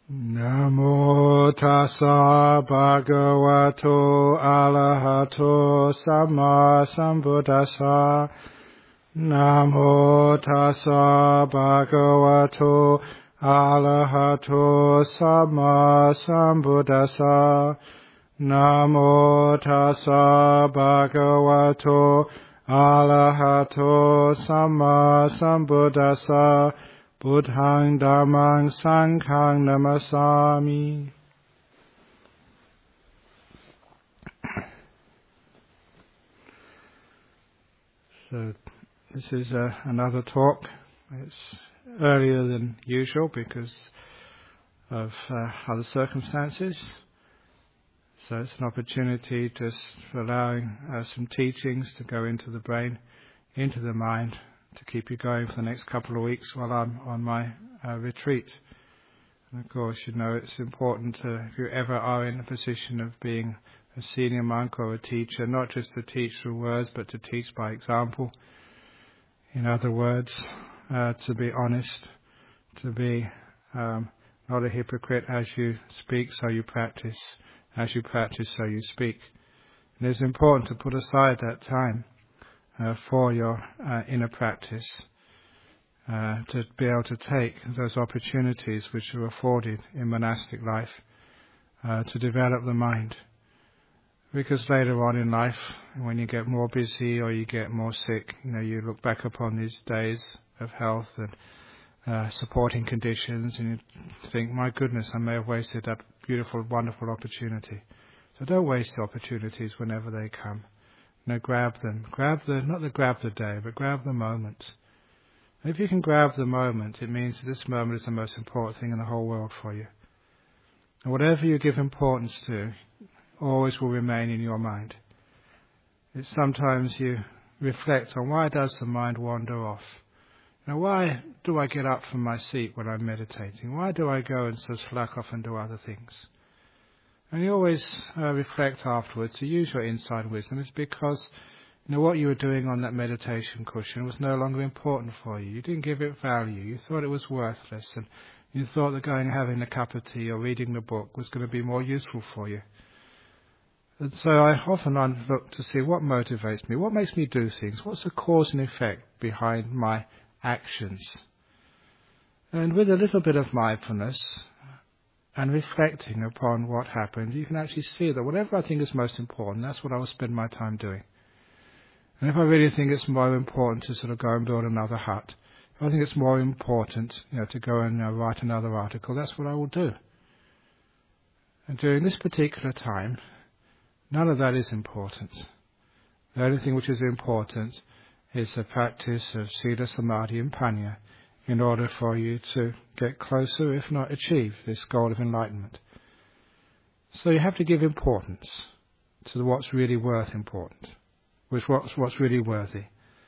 Namo tassa bhagavato arahato samma sambuddhassa. Namo tassa bhagavato arahato samma sambuddhassa. Namo tassa bhagavato arahato samma sambuddhassa. Buddhang Dhammang Sanghang Namasami. So this is another talk. It's earlier than usual because of other circumstances. So it's an opportunity just for allowing some teachings to go into the brain, into the mind, to keep you going for the next couple of weeks while I'm on my retreat. And of course, you know, it's important if you ever are in a position of being a senior monk or a teacher, not just to teach through words, but to teach by example. In other words, to be honest, to be not a hypocrite. As you speak, so you practice. As you practice, so you speak. And it's important to put aside that time for your inner practice, to be able to take those opportunities which are afforded in monastic life to develop the mind. Because later on in life, when you get more busy or you get more sick, you know, you look back upon these days of health and supporting conditions and you think, my goodness, I may have wasted that beautiful, wonderful opportunity. So don't waste the opportunities whenever they come. No, grab them. Grab the day, but grab the moment. And if you can grab the moment, it means that this moment is the most important thing in the whole world for you. And whatever you give importance to, always will remain in your mind. It's sometimes you reflect on, why does the mind wander off? Now, why do I get up from my seat when I'm meditating? Why do I go and sort of slack off and do other things? And you always reflect afterwards to use your inside wisdom. It's because, you know, what you were doing on that meditation cushion was no longer important for you. You didn't give it value. You thought it was worthless, and you thought that going and having a cup of tea or reading the book was going to be more useful for you. And so I often look to see what motivates me, what makes me do things, what's the cause and effect behind my actions. And with a little bit of mindfulness and reflecting upon what happened, you can actually see that whatever I think is most important, that's what I will spend my time doing. And if I really think it's more important to sort of go and build another hut, if I think it's more important, you know, to go and write another article, that's what I will do. And during this particular time, none of that is important. The only thing which is important is the practice of Sila, Samadhi and Panya, in order for you to get closer, if not achieve, this goal of enlightenment. So you have to give importance to what's really worth important, what's really worthy.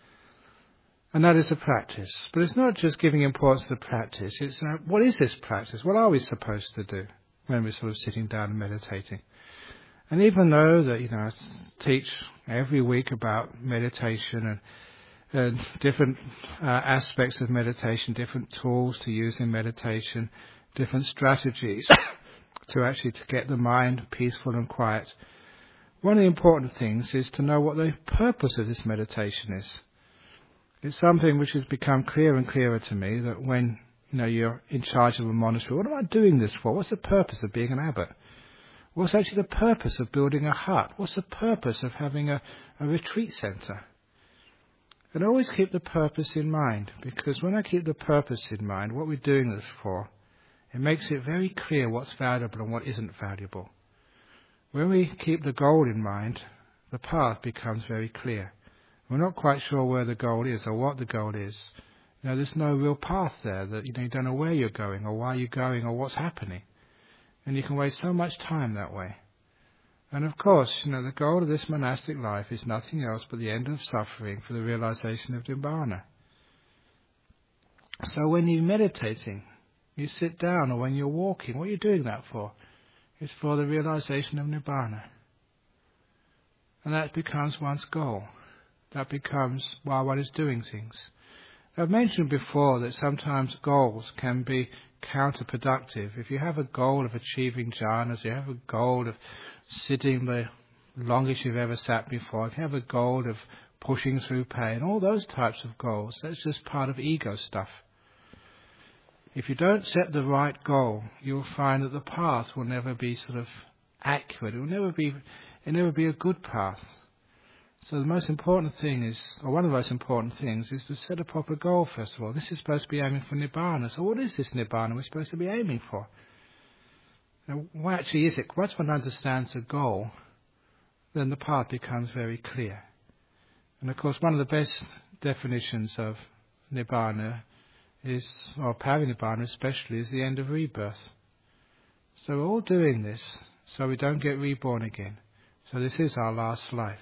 And that is a practice. But it's not just giving importance to the practice, it's what is this practice? What are we supposed to do when we're sort of sitting down and meditating? And even though that, you know, I teach every week about meditation and different aspects of meditation, different tools to use in meditation, different strategies to get the mind peaceful and quiet. One of the important things is to know what the purpose of this meditation is. It's something which has become clearer and clearer to me, that when, you know, you're in charge of a monastery, what am I doing this for? What's the purpose of being an abbot? What's actually the purpose of building a hut? What's the purpose of having a retreat centre? And always keep the purpose in mind, because when I keep the purpose in mind, what we're doing this for, it makes it very clear what's valuable and what isn't valuable. When we keep the goal in mind, the path becomes very clear. We're not quite sure where the goal is or what the goal is. You know, there's no real path there, that you don't know where you're going or why you're going or what's happening. And you can waste so much time that way. And of course, you know, the goal of this monastic life is nothing else but the end of suffering for the realization of Nibbana. So when you're meditating, you sit down, or when you're walking, what are you doing that for? It's for the realization of Nibbana. And that becomes one's goal. That becomes while one is doing things. I've mentioned before that sometimes goals can be counterproductive. If you have a goal of achieving jhanas, you have a goal of sitting the longest you've ever sat before, if you have a goal of pushing through pain, all those types of goals, that's just part of ego stuff. If you don't set the right goal, you'll find that the path will never be sort of accurate. It will never be a good path. So the most important thing is, or one of the most important things, is to set a proper goal first of all. This is supposed to be aiming for Nibbana. So what is this Nibbana we're supposed to be aiming for? Now, what actually is it? Once one understands the goal, then the path becomes very clear. And of course, one of the best definitions of Nibbana is, or Parinibbana especially, is the end of rebirth. So we're all doing this so we don't get reborn again. So this is our last life.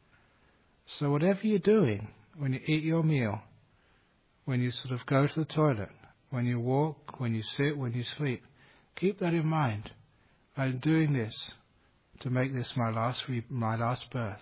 So whatever you're doing, when you eat your meal, when you sort of go to the toilet, when you walk, when you sit, when you sleep, keep that in mind. I'm doing this to make this my last birth.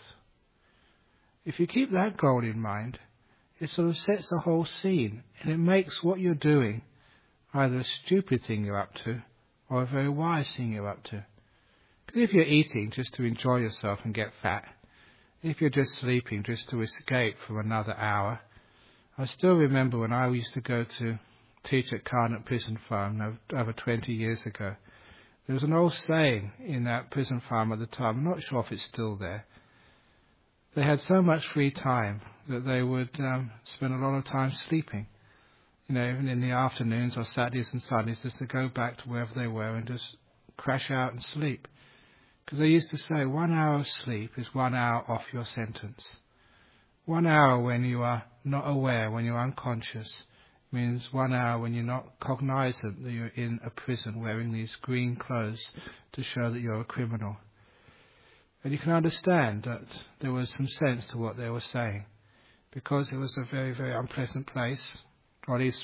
If you keep that goal in mind, it sort of sets the whole scene, and it makes what you're doing either a stupid thing you're up to or a very wise thing you're up to. Because if you're eating just to enjoy yourself and get fat, if you're just sleeping just to escape for another hour, I still remember when I used to go to teach at Karnak Prison Farm over 20 years ago. There was an old saying in that prison farm at the time, I'm not sure if it's still there. They had so much free time that they would spend a lot of time sleeping. Even in the afternoons or Saturdays and Sundays, just to go back to wherever they were and just crash out and sleep. Because they used to say 1 hour of sleep is 1 hour off your sentence. 1 hour when you are not aware, when you're unconscious, means 1 hour when you're not cognizant that you're in a prison wearing these green clothes to show that you're a criminal. And you can understand that there was some sense to what they were saying, because it was a very, very unpleasant place, or at least,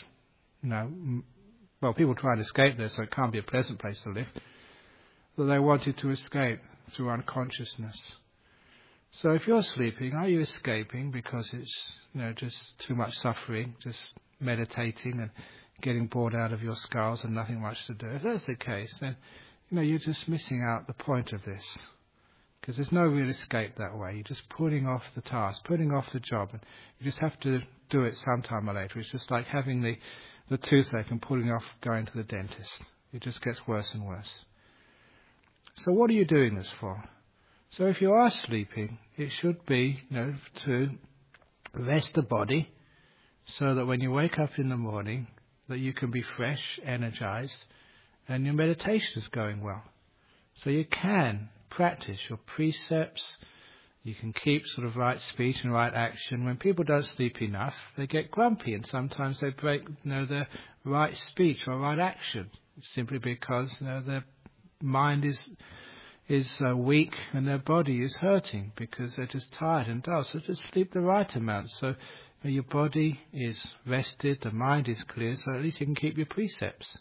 people try to escape there, so it can't be a pleasant place to live. That they wanted to escape through unconsciousness. So if you're sleeping, are you escaping because it's just too much suffering, just meditating and getting bored out of your skulls and nothing much to do? If that's the case, then you're just missing out the point of this, because there's no real escape that way. You're just putting off the task, putting off the job, and you just have to do it sometime or later. It's just like having the toothache and putting off going to the dentist. It just gets worse and worse. So what are you doing this for? So if you are sleeping, it should be, to rest the body so that when you wake up in the morning, that you can be fresh, energized, and your meditation is going well. So you can practice your precepts, you can keep sort of right speech and right action. When people don't sleep enough, they get grumpy, and sometimes they break, their right speech or right action, simply because, their mind is weak and their body is hurting because they're just tired and dull. So just sleep the right amount. So your body is rested, the mind is clear, so at least you can keep your precepts.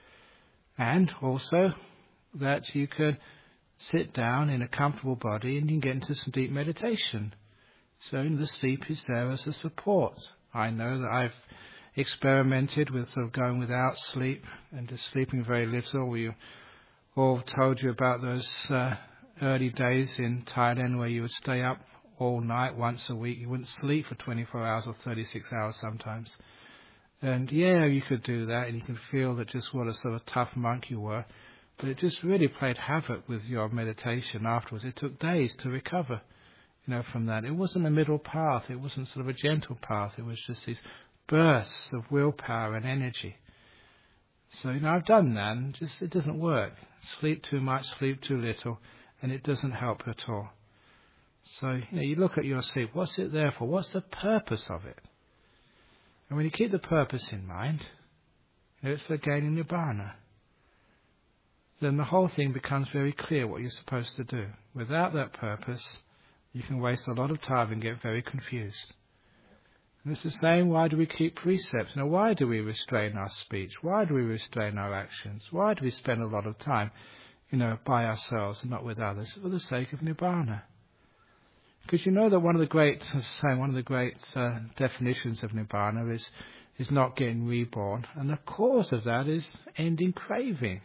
And also that you can sit down in a comfortable body and you can get into some deep meditation. So the sleep is there as a support. I know that I've experimented with sort of going without sleep and just sleeping very little. We all told you about those early days in Thailand where you would stay up all night once a week. You wouldn't sleep for 24 hours or 36 hours sometimes. And you could do that, and you can feel that just what a sort of tough monk you were. But it just really played havoc with your meditation afterwards. It took days to recover, from that. It wasn't a middle path. It wasn't sort of a gentle path. It was just these bursts of willpower and energy. So, I've done that, and it doesn't work. Sleep too much, sleep too little, and it doesn't help at all. So, you look at your sleep. What's it there for? What's the purpose of it? And when you keep the purpose in mind, it's for gaining Nibbana. Then the whole thing becomes very clear what you're supposed to do. Without that purpose, you can waste a lot of time and get very confused. And it's the same, why do we keep precepts? Why do we restrain our speech? Why do we restrain our actions? Why do we spend a lot of time, by ourselves and not with others? For the sake of Nibbana. Because that one of the great definitions of Nibbana is is not getting reborn, and the cause of that is ending craving.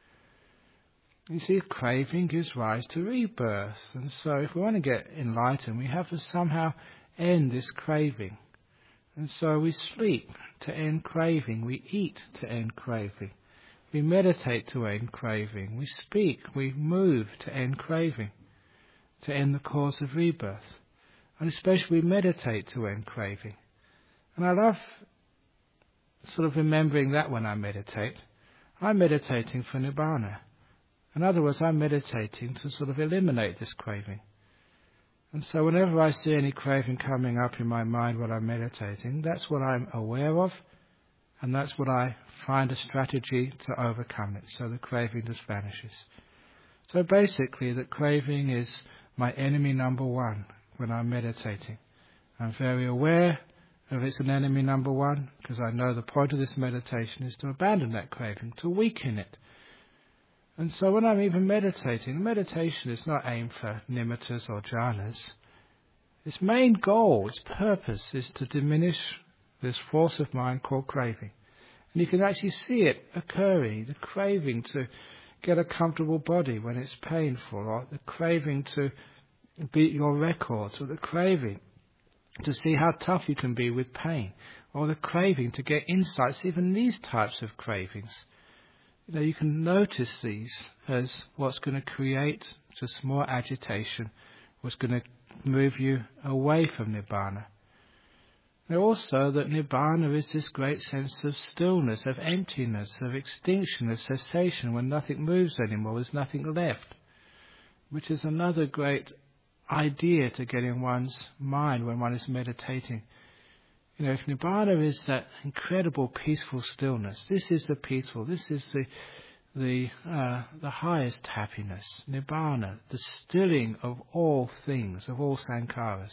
You see, craving gives rise to rebirth, and so if we want to get enlightened, we have to somehow end this craving. And so we sleep to end craving, we eat to end craving, we meditate to end craving, we speak, we move to end craving, to end the cause of rebirth, and especially we meditate to end craving. And I love sort of remembering that when I meditate. I'm meditating for Nibbana. In other words, I'm meditating to sort of eliminate this craving. And so whenever I see any craving coming up in my mind while I'm meditating, that's what I'm aware of, and that's what I find a strategy to overcome it, so the craving just vanishes. So basically, the craving is my enemy number one when I'm meditating. I'm very aware of it's an enemy number one, because I know the point of this meditation is to abandon that craving, to weaken it. And so when I'm even meditating, meditation is not aimed for nimittas or jhanas. Its main goal, its purpose, is to diminish this force of mind called craving. And you can actually see it occurring, the craving to get a comfortable body when it's painful, or the craving to beat your records, or the craving to see how tough you can be with pain, or the craving to get insights, even these types of cravings. You can notice these as what's going to create just more agitation, what's going to move you away from Nibbana. Also that Nibbana is this great sense of stillness, of emptiness, of extinction, of cessation, when nothing moves anymore, there's nothing left, which is another great idea to get in one's mind when one is meditating. If Nibbana is that incredible peaceful stillness, this is the peaceful, this is the highest happiness, Nibbana, the stilling of all things, of all sankharas.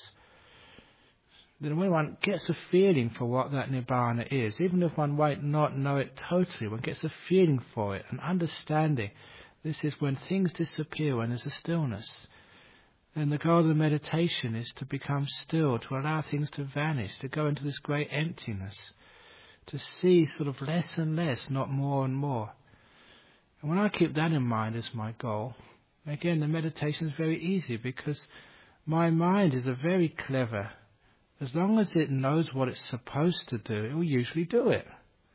Then when one gets a feeling for what that Nibbana is, even if one might not know it totally, one gets a feeling for it, an understanding. This is when things disappear, when there's a stillness. Then the goal of the meditation is to become still, to allow things to vanish, to go into this great emptiness, to see sort of less and less, not more and more. And when I keep that in mind as my goal, again, the meditation is very easy, because my mind is a very clever. As long as it knows what it's supposed to do, it will usually do it.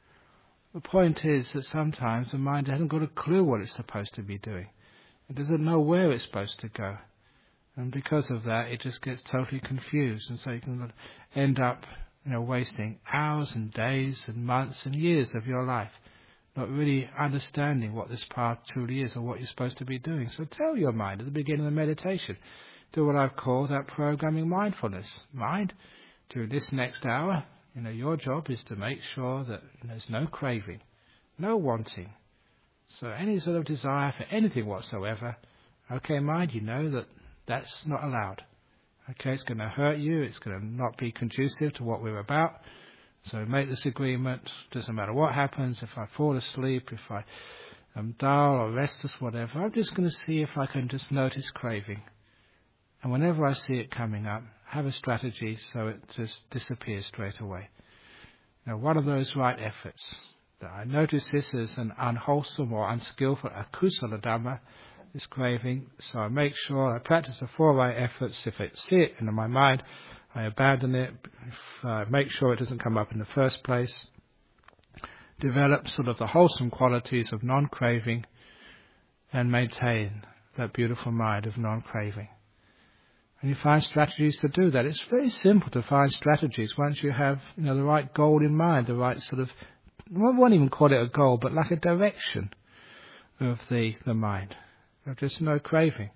The point is that sometimes the mind hasn't got a clue what it's supposed to be doing. It doesn't know where it's supposed to go. And because of that, it just gets totally confused. And so you can end up, wasting hours and days and months and years of your life, not really understanding what this path truly is or what you're supposed to be doing. So tell your mind at the beginning of the meditation, do what I've called that programming mindfulness. Mind, during this next hour, your job is to make sure that there's no craving, no wanting. So any sort of desire for anything whatsoever, okay, mind, that that's not allowed. Okay, it's going to hurt you, it's going to not be conducive to what we're about. So make this agreement, doesn't matter what happens, if I fall asleep, if I am dull or restless, whatever, I'm just going to see if I can just notice craving. And whenever I see it coming up, have a strategy so it just disappears straight away. One of those right efforts, that I notice this as an unwholesome or unskillful akusala dhamma, this craving, so I make sure I practice the four right efforts. If I see it in my mind, I abandon it. If I make sure it doesn't come up in the first place, develop sort of the wholesome qualities of non-craving, and maintain that beautiful mind of non-craving. And you find strategies to do that. It's very simple to find strategies once you have the right goal in mind, the right sort of, I won't even call it a goal, but like a direction of the mind. Just no craving.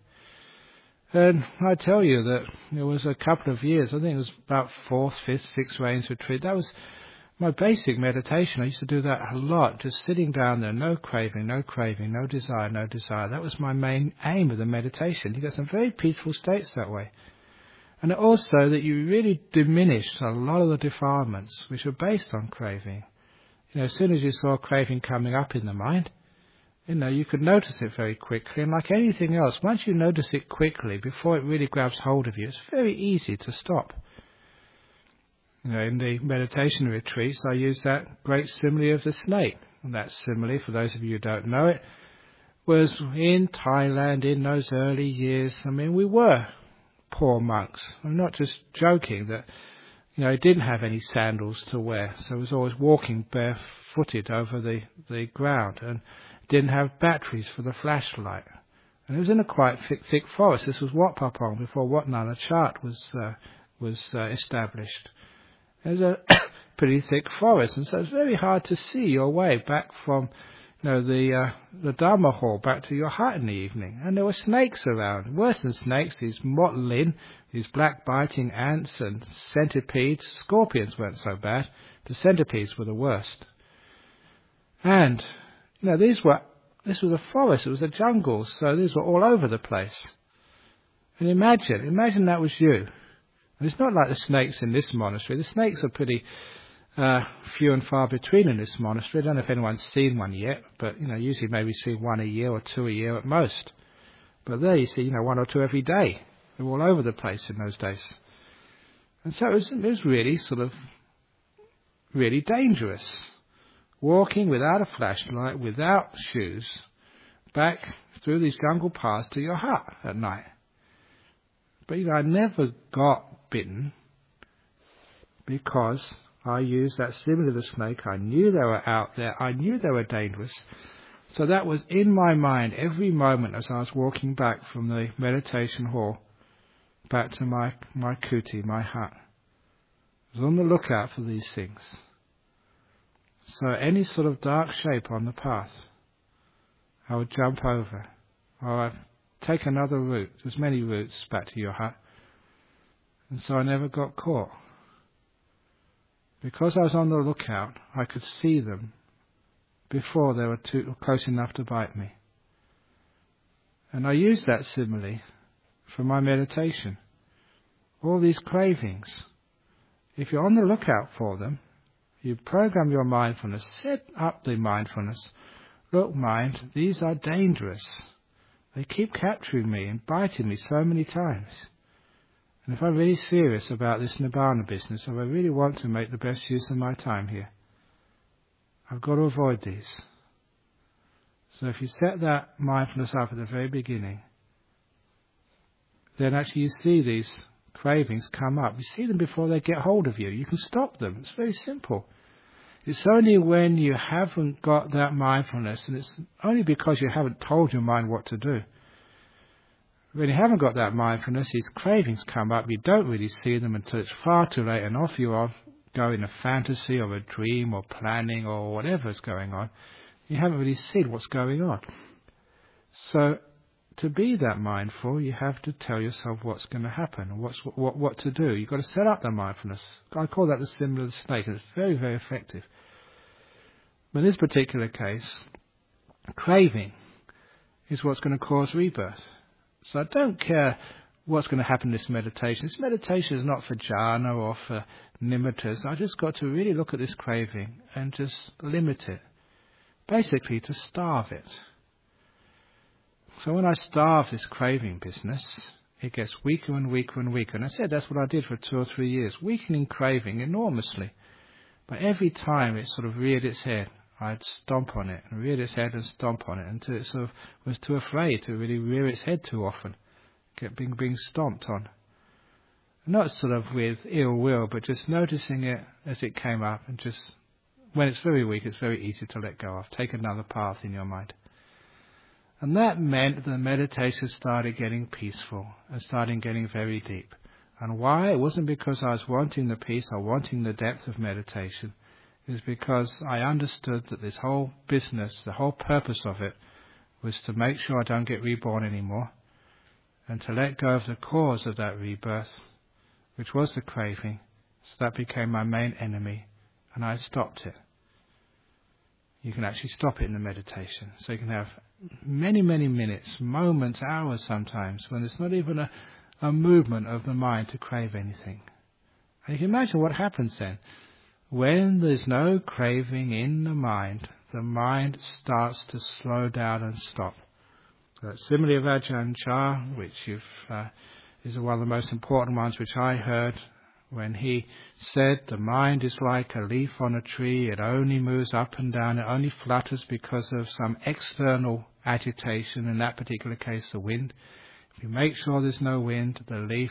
And I tell you that it was a couple of years, I think it was about 4th, 5th, 6th Rains retreat. That was my basic meditation. I used to do that a lot, just sitting down there, no craving, no desire, no desire. That was my main aim of the meditation. You get some very peaceful states that way. And also that you really diminished a lot of the defilements which are based on craving. As soon as you saw craving coming up in the mind, you could notice it very quickly, and like anything else, once you notice it quickly, before it really grabs hold of you, it's very easy to stop. In the meditation retreats, I use that great simile of the snake. And that simile, for those of you who don't know it, was in Thailand in those early years. We were poor monks. I'm not just joking that, he didn't have any sandals to wear, so he was always walking barefooted over the ground and didn't have batteries for the flashlight. And it was in a quite thick forest. This was Wat Pah Pong before Wat Nana Chat was established. It was a pretty thick forest, and so it's very hard to see your way back from the Dharma hall back to your hut in the evening. And there were snakes around. Worse than snakes, these motlin, these black biting ants and centipedes. Scorpions weren't so bad. The centipedes were the worst. And, this was a forest, it was a jungle, so these were all over the place. And imagine that was you. And it's not like the snakes in this monastery. The snakes are pretty few and far between in this monastery. I don't know if anyone's seen one yet, but usually maybe see one a year or two a year at most. But there you see, one or two every day. They were all over the place in those days. And so it was really really dangerous. Walking without a flashlight, without shoes, back through these jungle paths to your hut at night. But I never got bitten because I used that simile of the snake. I knew they were out there. I knew they were dangerous. So that was in my mind every moment as I was walking back from the meditation hall back to my kuti, my hut. I was on the lookout for these things. So any sort of dark shape on the path, I would jump over. Or I'd take another route. There's many routes back to your hut. And so I never got caught. Because I was on the lookout, I could see them before they were too close enough to bite me. And I used that simile for my meditation. All these cravings, if you're on the lookout for them, you program your mindfulness, set up the mindfulness. Look, mind, these are dangerous. They keep capturing me and biting me so many times. And if I'm really serious about this Nibbana business, if I really want to make the best use of my time here, I've got to avoid these. So if you set that mindfulness up at the very beginning, then actually you see these cravings come up. You see them before they get hold of you. You can stop them. It's very simple. It's only when you haven't got that mindfulness, and it's only because you haven't told your mind what to do. When you haven't got that mindfulness, these cravings come up, you don't really see them until it's far too late, and off you go in a fantasy or a dream or planning or whatever's going on. You haven't really seen what's going on. So to be that mindful, you have to tell yourself what's going to happen, and what to do. You've got to set up the mindfulness. I call that the simile of the snake, and it's very, very effective. But in this particular case, craving is what's going to cause rebirth. So I don't care what's going to happen in this meditation. This meditation is not for jhana or for nimittas. I just got to really look at this craving and just limit it. Basically, to starve it. So when I starve this craving business, it gets weaker and weaker and weaker. And I said that's what I did for 2 or 3 years, weakening craving enormously. But every time it sort of reared its head, I'd stomp on it, and reared its head and stomp on it, until it sort of was too afraid to really rear its head too often, kept being stomped on. Not sort of with ill will, but just noticing it as it came up, and just, when it's very weak, it's very easy to let go of. Take another path in your mind. And that meant the meditation started getting peaceful, and started getting very deep. And why? It wasn't because I was wanting the peace or wanting the depth of meditation. It was because I understood that this whole business, the whole purpose of it, was to make sure I don't get reborn anymore, and to let go of the cause of that rebirth, which was the craving. So that became my main enemy, and I stopped it. You can actually stop it in the meditation. So you can have many, many minutes, moments, hours sometimes, when there's not even a movement of the mind to crave anything. And you can imagine what happens then. When there's no craving in the mind starts to slow down and stop. So that simile of Ajahn Chah, which is one of the most important ones which I heard when he said the mind is like a leaf on a tree, it only moves up and down, it only flutters because of some external agitation, in that particular case the wind. If you make sure there's no wind, the leaf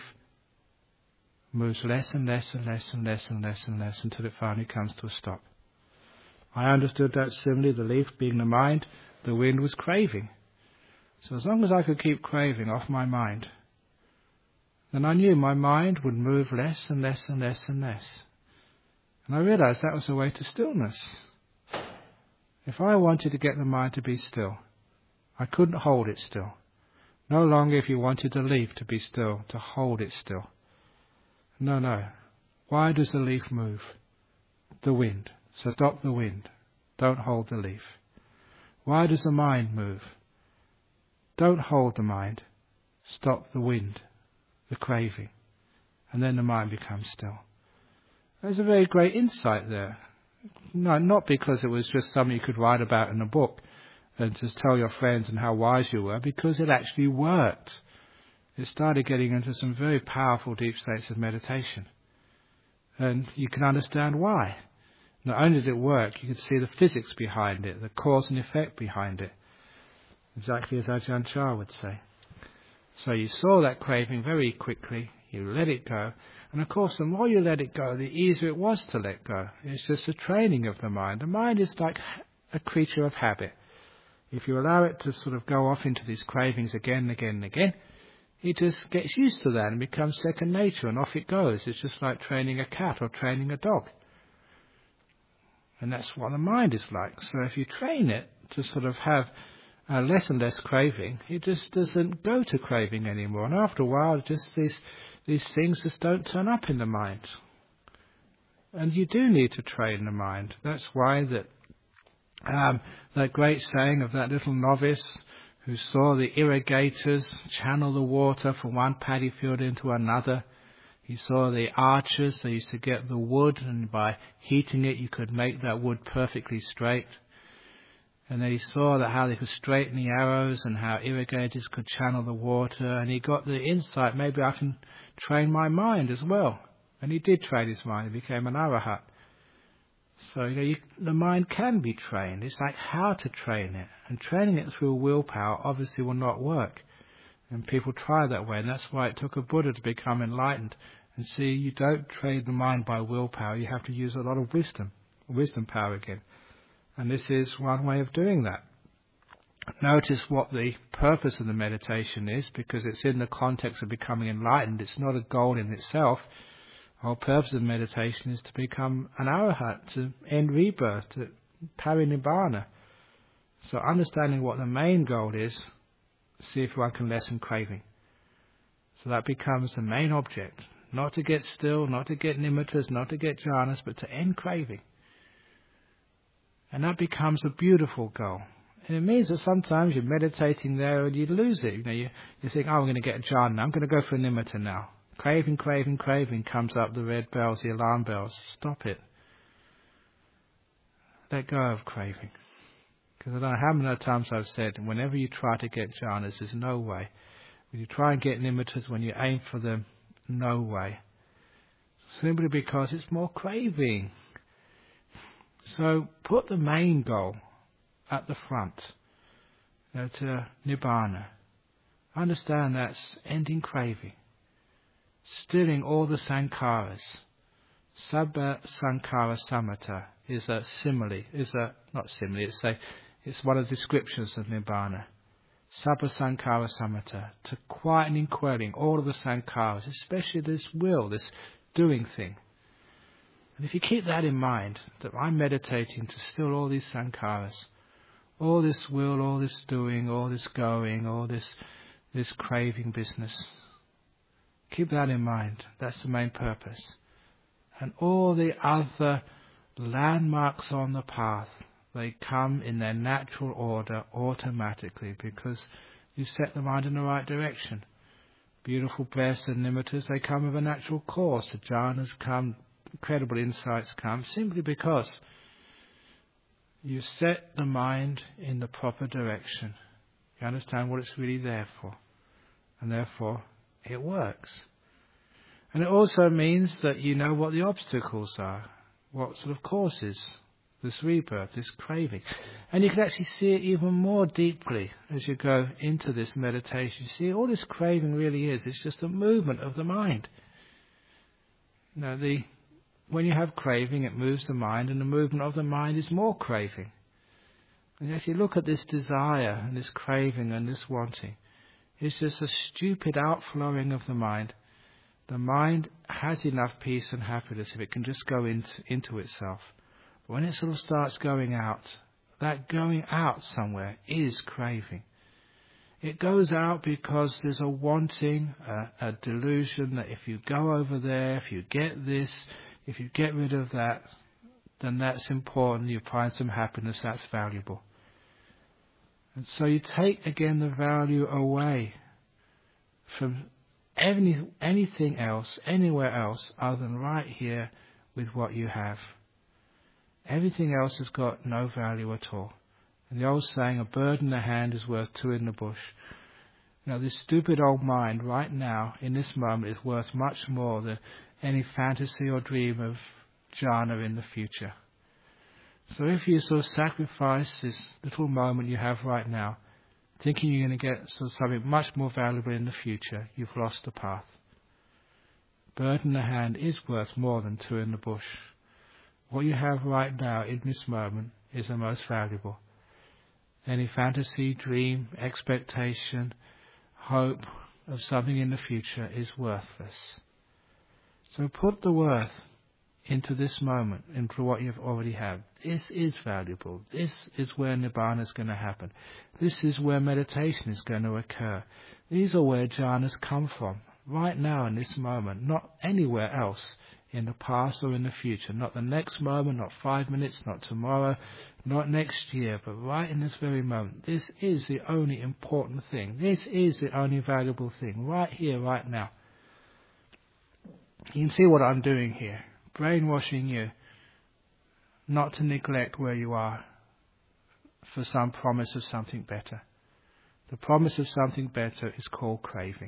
moves less and less and less and less and less and less until it finally comes to a stop. I understood that similarly, the leaf being the mind, the wind was craving. So as long as I could keep craving off my mind, then I knew my mind would move less and less and less and less. And I realized that was the way to stillness. If I wanted to get the mind to be still, I couldn't hold it still. No longer if you wanted the leaf to be still, to hold it still. No. Why does the leaf move? The wind. So stop the wind. Don't hold the leaf. Why does the mind move? Don't hold the mind. Stop the wind, the craving. And then the mind becomes still. There's a very great insight there. No, not because it was just something you could write about in a book and just tell your friends and how wise you were, because it actually worked. It started getting into some very powerful deep states of meditation. And you can understand why. Not only did it work, you could see the physics behind it, the cause and effect behind it. Exactly as Ajahn Chah would say. So you saw that craving very quickly, you let it go, and of course the more you let it go, the easier it was to let go. It's just a training of the mind. The mind is like a creature of habit. If you allow it to sort of go off into these cravings again and again and again, it just gets used to that and becomes second nature, and off it goes. It's just like training a cat or training a dog. And that's what the mind is like. So if you train it to sort of have less and less craving, it just doesn't go to craving anymore. And after a while, just these things just don't turn up in the mind. And you do need to train the mind. That's why that great saying of that little novice who saw the irrigators channel the water from one paddy field into another. He saw the archers, they used to get the wood, and by heating it you could make that wood perfectly straight. And then he saw how they could straighten the arrows and how irrigators could channel the water, and he got the insight, maybe I can train my mind as well. And he did train his mind, he became an arahat. So the mind can be trained. It's like how to train it. And training it through willpower obviously will not work. And people try that way, and that's why it took a Buddha to become enlightened. And see, you don't train the mind by willpower, you have to use a lot of wisdom power again. And this is one way of doing that. Notice what the purpose of the meditation is, because it's in the context of becoming enlightened. It's not a goal in itself. The whole purpose of meditation is to become an arahat, to end rebirth, to parinibbana. So understanding what the main goal is, see if one can lessen craving. So that becomes the main object. Not to get still, not to get nimittas, not to get jhanas, but to end craving. And that becomes a beautiful goal. And it means that sometimes you're meditating there and you lose it. You think, I'm going to get a jhana, I'm going to go for a nimitta now. Craving comes up, the red bells, the alarm bells. Stop it. Let go of craving. Because I don't know how many times I've said, whenever you try to get jhanas, there's no way. When you try and get nimittas, when you aim for them, no way. Simply because it's more craving. So put the main goal at the front, to nibbana. Understand that's ending craving. Stilling all the sankharas. Sabba sankhara samatha is a simile, it's one of the descriptions of nibbana. Sabba sankhara samatha, to quietening, quelling all of the sankharas, especially this will, this doing thing. And if you keep that in mind, that I'm meditating to still all these sankharas, all this will, all this doing, all this going, all this craving business, keep that in mind. That's the main purpose. And all the other landmarks on the path, they come in their natural order automatically because you set the mind in the right direction. Beautiful blessed and nimittas, they come of a natural course. The jhanas come, incredible insights come, simply because you set the mind in the proper direction. You understand what it's really there for. And therefore, it works. And it also means that you know what the obstacles are, what sort of causes this rebirth, this craving. And you can actually see it even more deeply as you go into this meditation. You see, all this craving really is, it's just a movement of the mind. When you have craving, it moves the mind, and the movement of the mind is more craving. And as you look at this desire and this craving and this wanting, it's just a stupid outflowing of the mind. The mind has enough peace and happiness if it can just go into itself. But when it sort of starts going out, that going out somewhere is craving. It goes out because there's a wanting, a delusion that if you go over there, if you get this, if you get rid of that, then that's important, you find some happiness, that's valuable. And so you take again the value away from anything else, anywhere else, other than right here with what you have. Everything else has got no value at all. And the old saying, a bird in the hand is worth two in the bush. This stupid old mind right now, in this moment, is worth much more than any fantasy or dream of jhana in the future. So if you sort of sacrifice this little moment you have right now, thinking you're going to get something much more valuable in the future, you've lost the path. Bird in the hand is worth more than two in the bush. What you have right now in this moment is the most valuable. Any fantasy, dream, expectation, hope of something in the future is worthless. So put the worth into this moment, into what you've already had. This is valuable. This is where Nibbana is going to happen. This is where meditation is going to occur. These are where jhanas come from, right now in this moment, not anywhere else in the past or in the future, not the next moment, not 5 minutes, not tomorrow, not next year, but right in this very moment. This is the only important thing. This is the only valuable thing, right here, right now. You can see what I'm doing here, brainwashing you not to neglect where you are for some promise of something better. The promise of something better is called craving.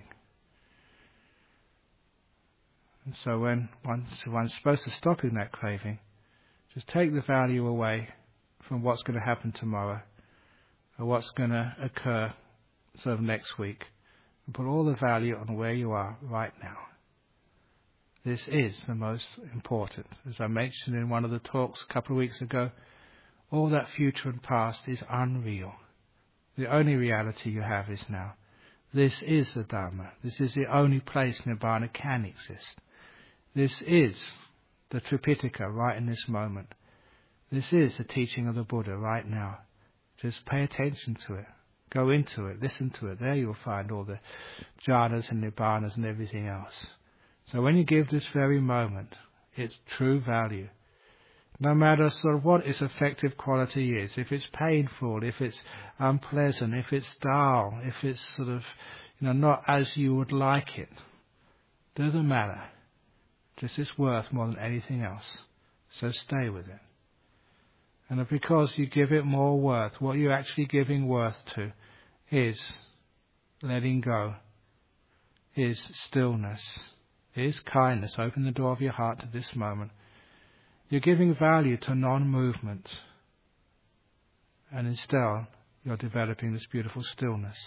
And so when one's supposed to stop in that craving, just take the value away from what's going to happen tomorrow or what's going to occur sort of next week, and put all the value on where you are right now. This is the most important. As I mentioned in one of the talks a couple of weeks ago, all that future and past is unreal. The only reality you have is now. This is the Dharma. This is the only place Nibbana can exist. This is the Tripitaka right in this moment. This is the teaching of the Buddha right now. Just pay attention to it. Go into it. Listen to it. There you'll find all the jhanas and nibbanas and everything else. So when you give this very moment its true value, no matter sort of what its effective quality is, if it's painful, if it's unpleasant, if it's dull, if it's sort of not as you would like it, doesn't matter. Just it's worth more than anything else. So stay with it. And because you give it more worth, what you're actually giving worth to is letting go, is stillness, is kindness. Open the door of your heart to this moment. You're giving value to non-movement. And instead, you're developing this beautiful stillness.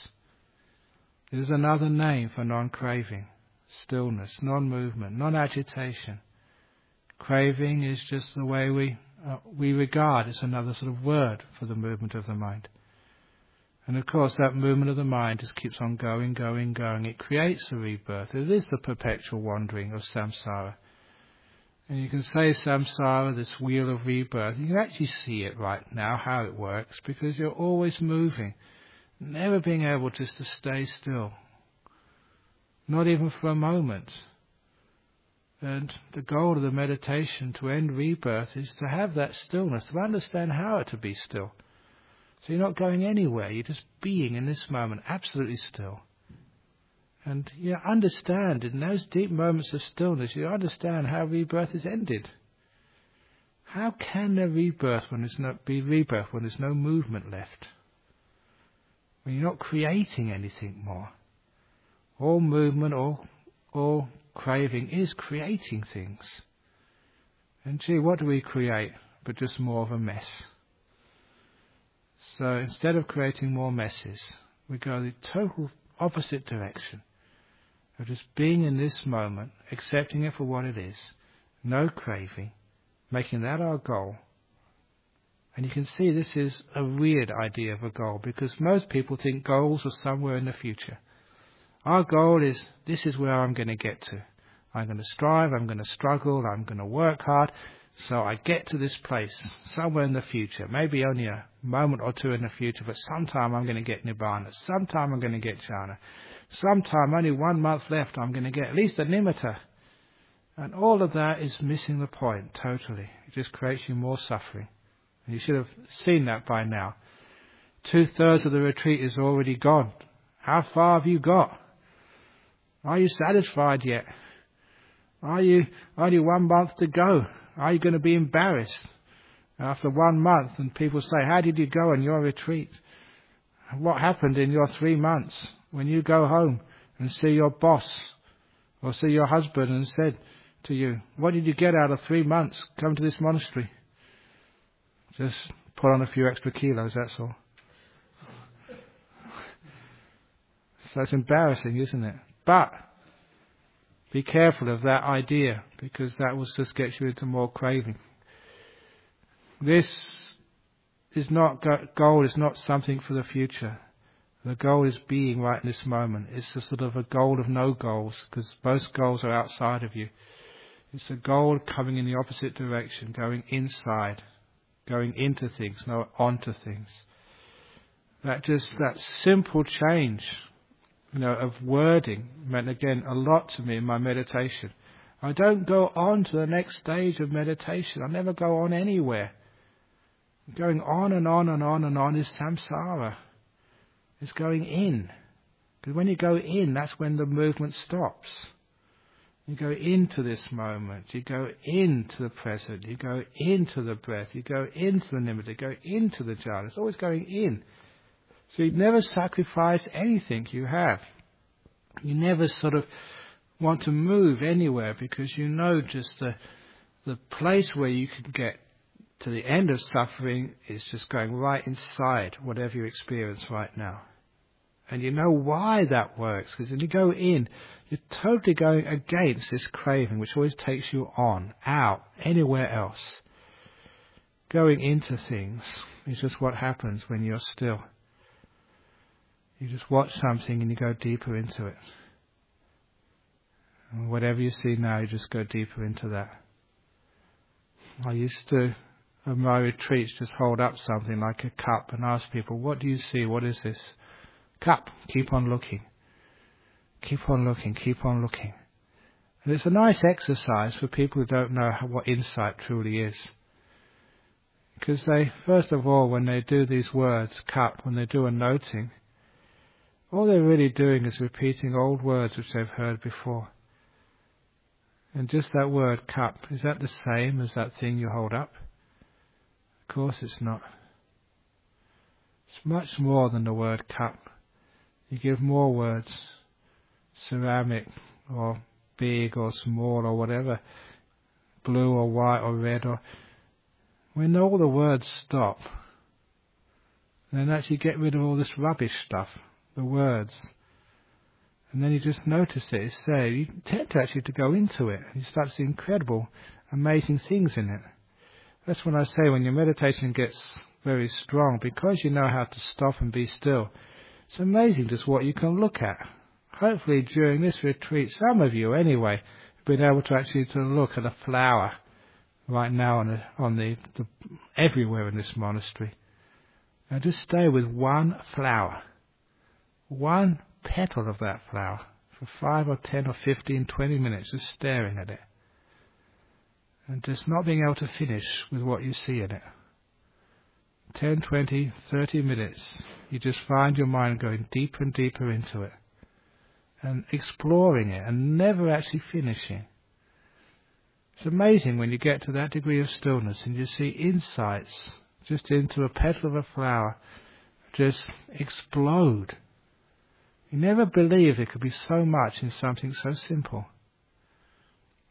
It is another name for non-craving. Stillness, non-movement, non-agitation. Craving is just the way we regard. It's another sort of word for the movement of the mind. And of course that movement of the mind just keeps on going. It creates a rebirth. It is the perpetual wandering of samsara. And you can say samsara, this wheel of rebirth, you can actually see it right now, how it works, because you're always moving, never being able just to stay still. Not even for a moment. And the goal of the meditation to end rebirth is to have that stillness, to understand how to be still. So you're not going anywhere, you're just being in this moment, absolutely still. And you understand, in those deep moments of stillness, you understand how rebirth is ended. How can there be rebirth when there's no movement left? When you're not creating anything more. All movement, all craving is creating things. And gee, what do we create but just more of a mess? So instead of creating more messes, we go the total opposite direction of just being in this moment, accepting it for what it is, no craving, making that our goal. And you can see this is a weird idea of a goal, because most people think goals are somewhere in the future. Our goal is, this is where I'm going to get to. I'm going to strive, I'm going to struggle, I'm going to work hard, so I get to this place somewhere in the future. Maybe only a moment or two in the future, but sometime I'm going to get Nibbana. Sometime I'm going to get jhana. Sometime, only 1 month left, I'm going to get at least a nimitta. And all of that is missing the point totally. It just creates you more suffering. And you should have seen that by now. 2/3 of the retreat is already gone. How far have you got? Are you satisfied yet? Are you only 1 month to go? Are you going to be embarrassed after 1 month and people say, how did you go on your retreat? What happened in your 3 months when you go home and see your boss or see your husband and said to you, what did you get out of 3 months coming to this monastery? Just put on a few extra kilos, that's all. So it's embarrassing, isn't it? But be careful of that idea, because that will just get you into more craving. This is not goal is not something for the future. The goal is being right in this moment. It's a sort of a goal of no goals, because most goals are outside of you. It's a goal coming in the opposite direction, going inside, going into things, not onto things. That simple change, of wording meant again a lot to me in my meditation. I don't go on to the next stage of meditation. I never go on anywhere. Going on and on and on and on is samsara. It's going in. Because when you go in, that's when the movement stops. You go into this moment. You go into the present. You go into the breath. You go into the nimitta. You go into the jhana. It's always going in. So you never sacrifice anything you have. You never sort of want to move anywhere, because you know just the place where you can get to the end of suffering is just going right inside whatever you experience right now. And you know why that works, because when you go in, you're totally going against this craving, which always takes you on, out, anywhere else. Going into things is just what happens when you're still. You just watch something and you go deeper into it. And whatever you see now, you just go deeper into that. I used to, at my retreats, just hold up something like a cup and ask people, what do you see? What is this? Cup. Keep on looking. Keep on looking. Keep on looking. And it's a nice exercise for people who don't know what insight truly is. Because they, first of all, when they do these words, cup, when they do a noting, all they're really doing is repeating old words which they've heard before. And just that word, cup, is that the same as that thing you hold up? Of course it's not. It's much more than the word cup. You give more words, ceramic or big or small or whatever, blue or white or red, or when all the words stop, then actually get rid of all this rubbish stuff. The words, and then you just notice it. It's there. You tend to actually to go into it. You start to see incredible, amazing things in it. That's when I say when your meditation gets very strong, because you know how to stop and be still. It's amazing just what you can look at. Hopefully during this retreat, some of you anyway, have been able to actually to look at a flower right now on the everywhere in this monastery. Now just stay with one flower. One petal of that flower for 5 or 10 or 15, 20 minutes, just staring at it. And just not being able to finish with what you see in it. 10, 20, 30 minutes, you just find your mind going deeper and deeper into it. And exploring it and never actually finishing. It's amazing when you get to that degree of stillness and you see insights just into a petal of a flower just explode. You never believe there could be so much in something so simple.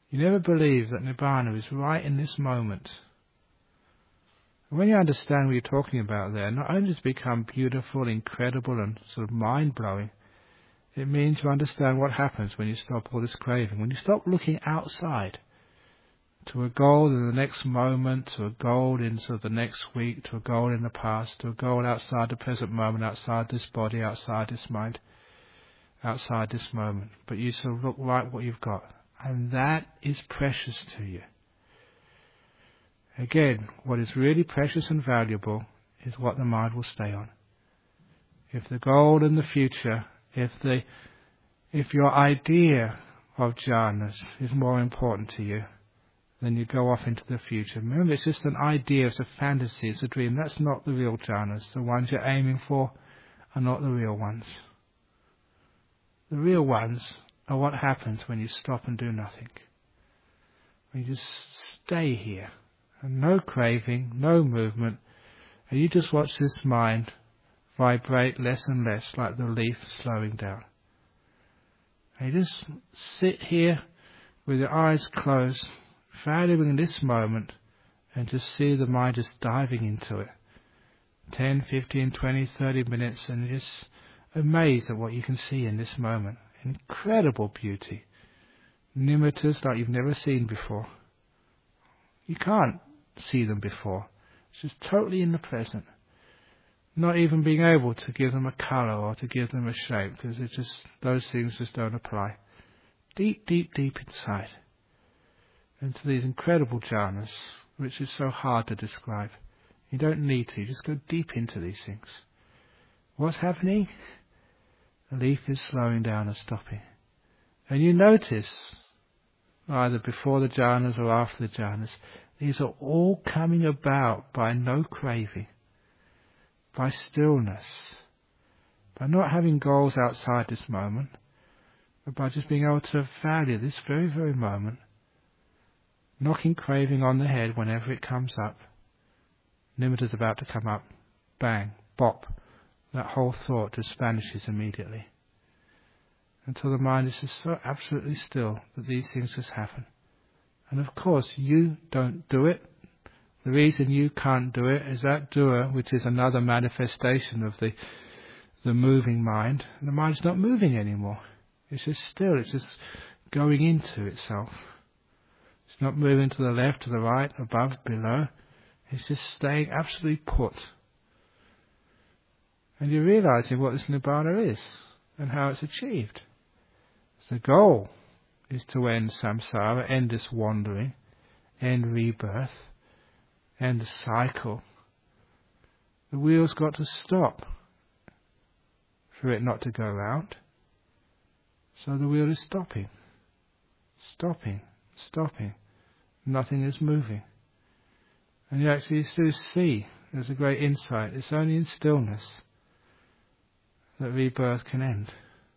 You never believe that Nibbana is right in this moment. And when you understand what you're talking about there, not only does it become beautiful, incredible, and sort of mind-blowing, it means you understand what happens when you stop all this craving. When you stop looking outside to a goal in the next moment, to a goal in sort of the next week, to a goal in the past, to a goal outside the present moment, outside this body, outside this mind, outside this moment. But you sort of look right what you've got. And that is precious to you. Again, what is really precious and valuable is what the mind will stay on. If the goal in the future, if your idea of jhanas is more important to you, then you go off into the future. Remember, it's just an idea, it's a fantasy, it's a dream. That's not the real jhanas. The ones you're aiming for are not the real ones. The real ones are what happens when you stop and do nothing. When you just stay here. And no craving, no movement, and you just watch this mind vibrate less and less like the leaf slowing down. And you just sit here with your eyes closed, valuing this moment, and just see the mind just diving into it. 10, 15, 20, 30 minutes, and you're just amazed at what you can see in this moment. Incredible beauty. Nimittas like you've never seen before. You can't see them before. It's just totally in the present. Not even being able to give them a colour or to give them a shape, because it just, those things just don't apply. Deep, deep, deep inside. Into these incredible jhanas, which is so hard to describe. You don't need to, you just go deep into these things. What's happening? The leaf is slowing down and stopping. And you notice, either before the jhanas or after the jhanas, these are all coming about by no craving, by stillness, by not having goals outside this moment, but by just being able to value this very, very moment, knocking craving on the head whenever it comes up. Nimitta's about to come up, bang, bop, that whole thought just vanishes immediately, until the mind is just so absolutely still that these things just happen. And of course, you don't do it. The reason you can't do it is that doer, which is another manifestation of the moving mind. And the mind's not moving anymore. It's just still. It's just going into itself. It's not moving to the left, to the right, above, below. It's just staying absolutely put. And you're realizing what this Nibbana is and how it's achieved. It's the goal is to end samsara, end this wandering, end rebirth, end the cycle. The wheel's got to stop for it not to go round. So the wheel is stopping, stopping, stopping. Nothing is moving. And you actually still see, there's a great insight, it's only in stillness that rebirth can end.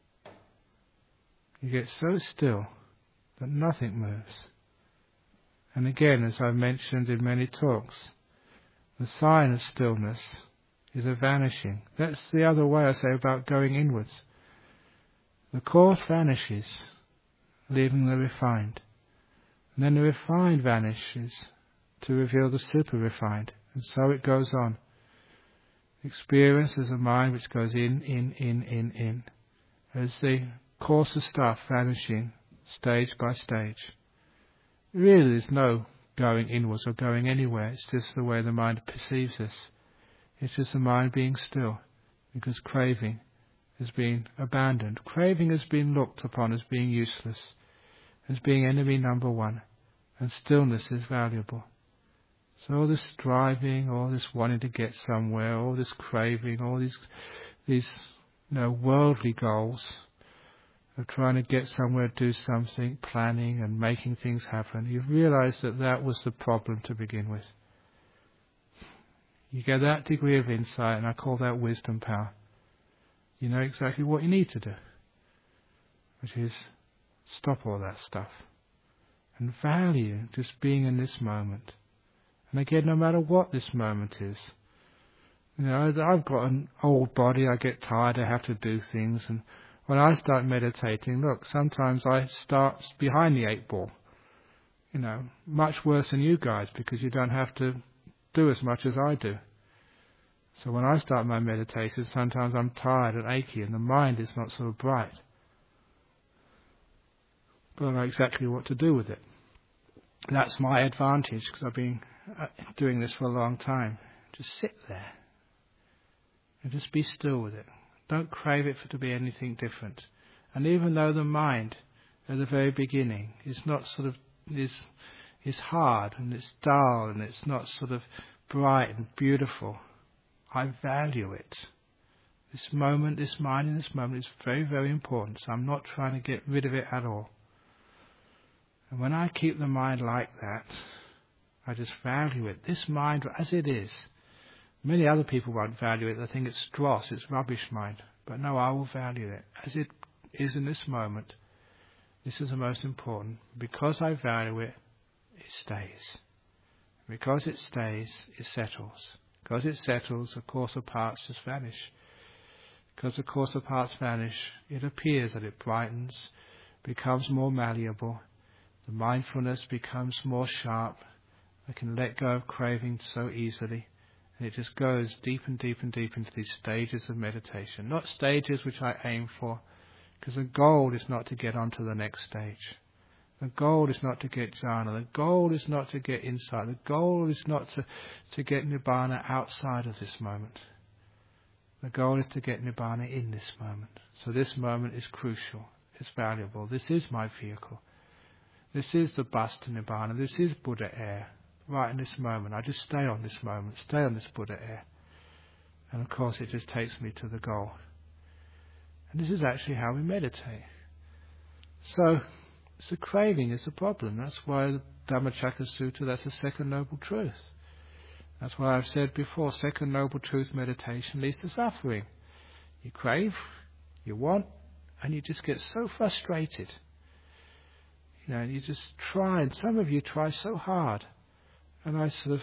You get so still that nothing moves. And again, as I've mentioned in many talks, the sign of stillness is a vanishing. That's the other way I say about going inwards. The coarse vanishes, leaving the refined. And then the refined vanishes to reveal the super refined. And so it goes on. Experience is a mind which goes in. As the coarser stuff vanishing stage by stage. Really there's no going inwards or going anywhere. It's just the way the mind perceives this. It's just the mind being still, because craving has been abandoned. Craving has been looked upon as being useless, as being enemy number one, and stillness is valuable. So all this striving, all this wanting to get somewhere, all this craving, all these worldly goals of trying to get somewhere, do something, planning and making things happen, you've realized that that was the problem to begin with. You get that degree of insight, and I call that wisdom power. You know exactly what you need to do, which is stop all that stuff and value just being in this moment. And again, no matter what this moment is, I've got an old body, I get tired, I have to do things, and when I start meditating, look, sometimes I start behind the 8 ball. much worse than you guys because you don't have to do as much as I do. So when I start my meditation, sometimes I'm tired and achy and the mind is not so bright. But I know exactly what to do with it. That's my advantage because I've been doing this for a long time. Just sit there and just be still with it. Don't crave it to be anything different. And even though the mind at the very beginning is not is hard and it's dull and it's not sort of bright and beautiful, I value it. This moment, this mind in this moment is very, very important. So I'm not trying to get rid of it at all. And when I keep the mind like that, I just value it. This mind as it is. Many other people won't value it. They think it's dross, it's rubbish mind. But no, I will value it as it is in this moment. This is the most important. Because I value it, it stays. Because it stays, it settles. Because it settles, the course of parts just vanish. Because the course of parts vanish, it appears that it brightens, becomes more malleable. The mindfulness becomes more sharp. I can let go of craving so easily. And it just goes deep and deep and deep into these stages of meditation. Not stages which I aim for, because the goal is not to get on to the next stage. The goal is not to get jhana. The goal is not to get insight. The goal is not to get nibbana outside of this moment. The goal is to get nibbana in this moment. So this moment is crucial. It's valuable. This is my vehicle. This is the bus to nibbana. This is Buddha air. Right in this moment. I just stay on this moment. Stay on this Buddha air. And of course it just takes me to the goal. And this is actually how we meditate. So the craving is the problem. That's why the Dhammacakka Sutta, that's the second noble truth. That's why I've said before, second noble truth meditation leads to suffering. You crave, you want, and you just get so frustrated. And you just try, and some of you try so hard. And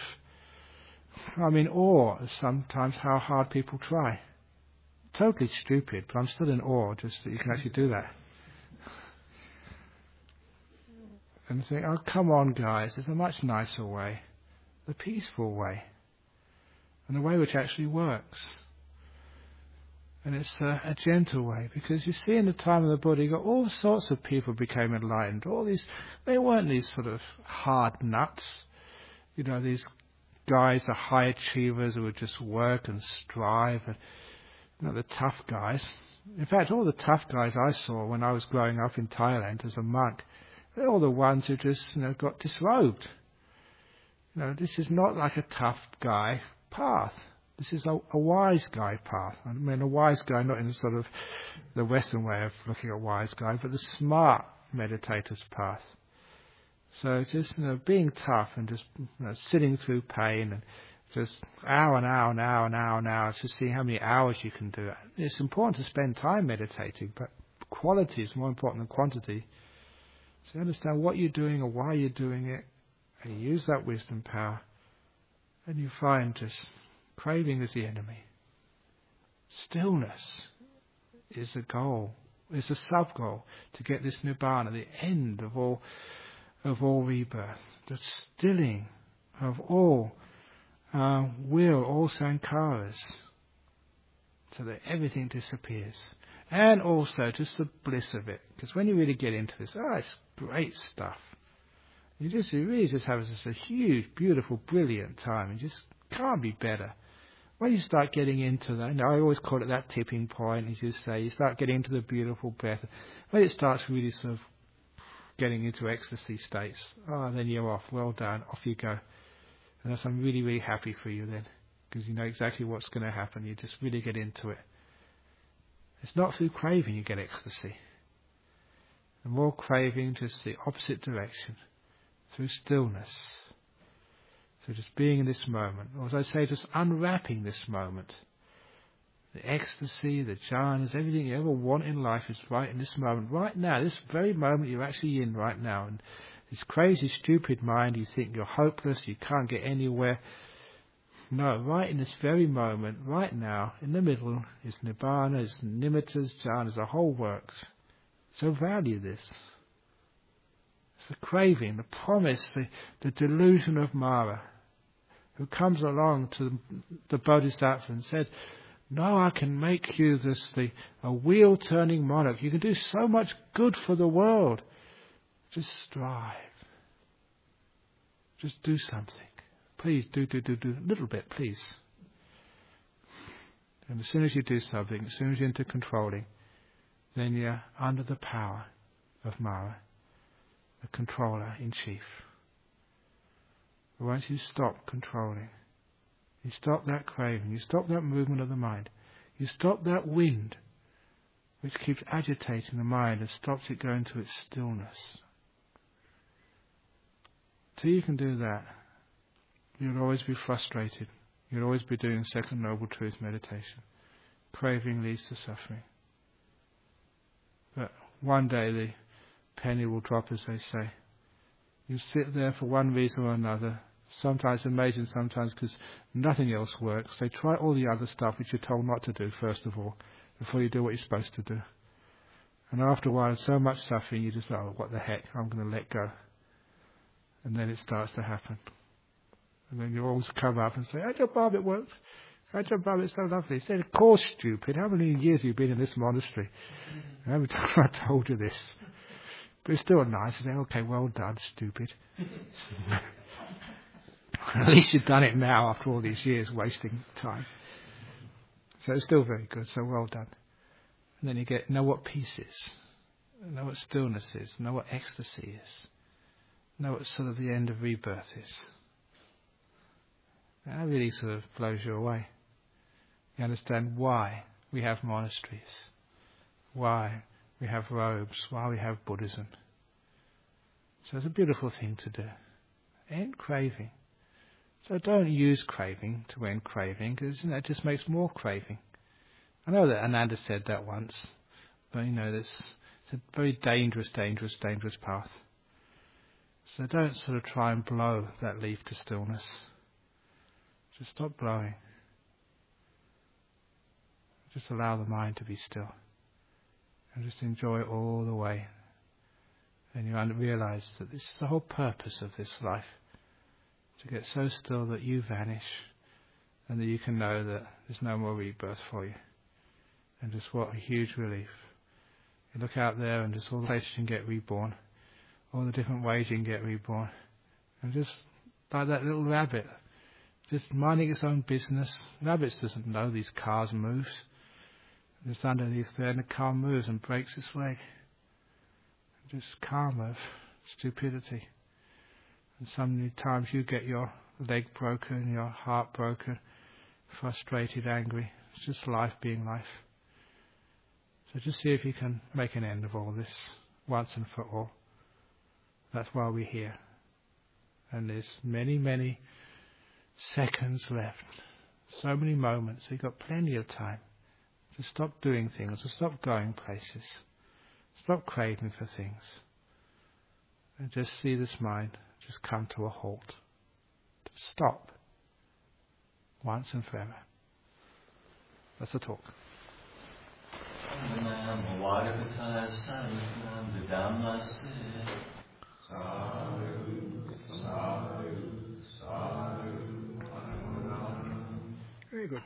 I'm in awe of sometimes how hard people try. Totally stupid, but I'm still in awe just that you can actually do that. And think, oh, come on, guys, there's a much nicer way, the peaceful way, and the way which actually works. And it's a gentle way, because you see in the time of the Buddha, you got all sorts of people became enlightened. All these, they weren't these sort of hard nuts, these guys, the high achievers who would just work and strive, and the tough guys. In fact, all the tough guys I saw when I was growing up in Thailand as a monk, they're all the ones who just, got disrobed. This is not like a tough guy path. This is a wise guy path. I mean, a wise guy, not in sort of the Western way of looking at wise guy, but the smart meditator's path. So just, being tough and just sitting through pain and just hour and hour and hour and hour and hour to see how many hours you can do it. It's important to spend time meditating, but quality is more important than quantity. So you understand what you're doing or why you're doing it, and you use that wisdom power, and you find just craving is the enemy. Stillness is the goal, is a sub-goal to get this nibbana, the end of all rebirth, the stilling of all will, all sankharas, so that everything disappears. And also just the bliss of it. Because when you really get into this, it's great stuff. You really just have a huge, beautiful, brilliant time. You just can't be better. When you start getting into that, I always call it that tipping point, as you say. You start getting into the beautiful breath. When it starts really sort of getting into ecstasy states, then you're off. Well done. Off you go. And I'm really, really happy for you then. Because you know exactly what's going to happen. You just really get into it. It's not through craving you get ecstasy. The more craving, just the opposite direction. Through stillness. So just being in this moment. Or as I say, just unwrapping this moment. The ecstasy, the jhanas, everything you ever want in life is right in this moment. Right now, this very moment you're actually in right now. And this crazy, stupid mind, you think you're hopeless, you can't get anywhere. No, right in this very moment, right now, in the middle, is nibbana, is nimittas, jhanas, the whole works. So value this. the craving, the promise, the delusion of Mara, who comes along to the Bodhisattva and said, no, I can make you a wheel-turning monarch. You can do so much good for the world. Just strive. Just do something. Please, do a little bit, please. And as soon as you do something, as soon as you're into controlling, then you're under the power of Mara, the controller in chief. But once you stop controlling, you stop that craving, you stop that movement of the mind, you stop that wind which keeps agitating the mind and stops it going to its stillness. Till you can do that, you'll always be frustrated. You'll always be doing Second Noble Truth meditation. Craving leads to suffering. But one day the penny will drop, as they say. You sit there for one reason or another. Sometimes amazing, sometimes because nothing else works. They try all the other stuff which you're told not to do, first of all, before you do what you're supposed to do. And after a while, so much suffering, you just, oh, what the heck, I'm going to let go. And then it starts to happen. And then you always come up and say, Ajahn Brahm, it works. Ajahn Brahm, it's so lovely. He said, of course, stupid. How many years have you been in this monastery? How many times have I told you this? But it's still nice. And then, okay, well done, stupid. At least you've done it now after all these years wasting time. So it's still very good, so well done. And then you know what peace is, know what stillness is, know what ecstasy is, know what sort of the end of rebirth is. That really sort of blows you away. You understand why we have monasteries, why we have robes, why we have Buddhism. So it's a beautiful thing to do. End craving. So don't use craving to end craving, because it just makes more craving. I know that Ananda said that once, but it's a very dangerous path. So don't sort of try and blow that leaf to stillness. Just stop blowing. Just allow the mind to be still. And just enjoy it all the way. And you realize that this is the whole purpose of this life. To get so still that you vanish and that you can know that there's no more rebirth for you. And just what a huge relief. You look out there and just all the places you can get reborn, all the different ways you can get reborn. And just like that little rabbit, just minding its own business. Rabbits doesn't know these cars moves. Just underneath there and the car moves and breaks its leg. Just karma of stupidity. And so many times you get your leg broken, your heart broken, frustrated, angry. It's just life being life. So just see if you can make an end of all this once and for all. That's why we're here. And there's many, many seconds left. So many moments. So you've got plenty of time to stop doing things, to stop going places. Stop craving for things. And just see this mind just come to a halt. To stop. Once and forever. That's the talk. Very good.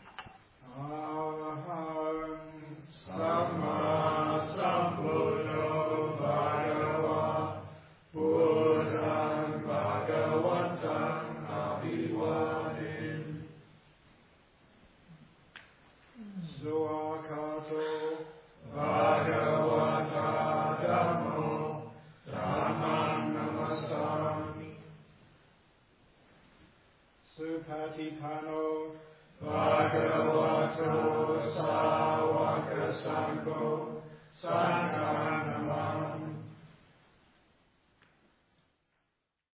Supatipano Bhagavato Sāvaka Sangho Sangha